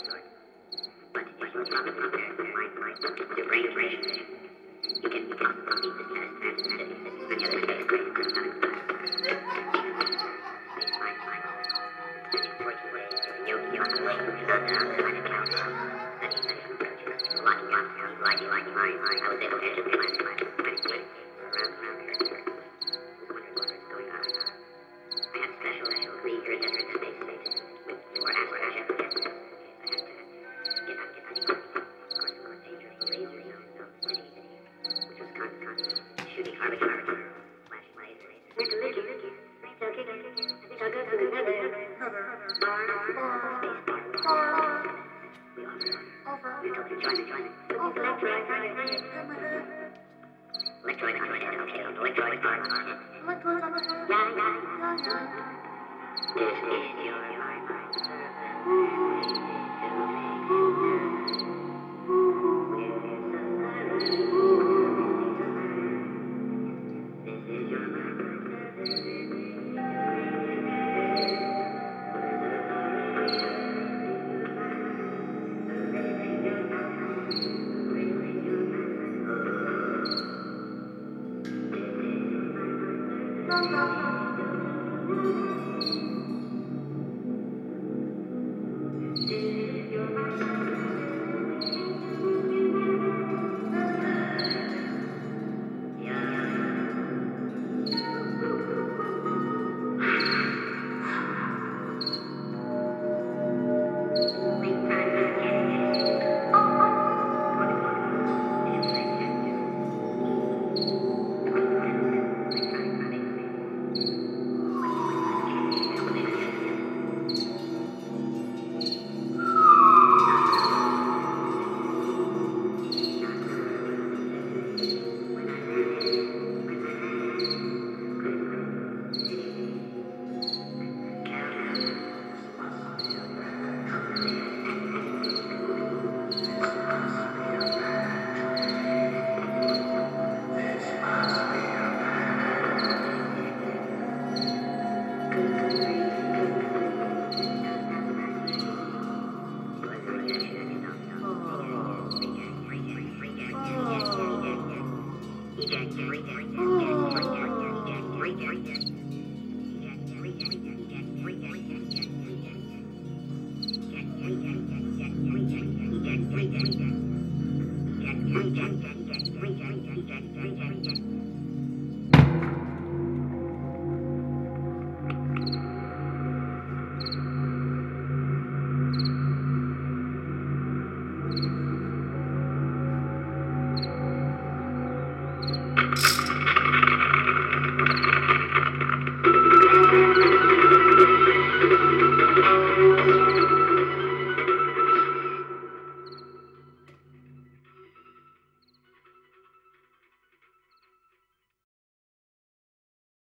But if you're probably your brain is racing. You can beat this test and any other space grade in mathematics class. Unfortunately, you have to wait for that kind of count. Lucky, I was able to enter the class around here. What's going on? I had special 3 years after the space with 4 aspirations. I had to get out of course, dangerous lasers, which was constant shooting arbitrary flashing lasers. Join it. Electroid, okay, electroid. This is your Eject.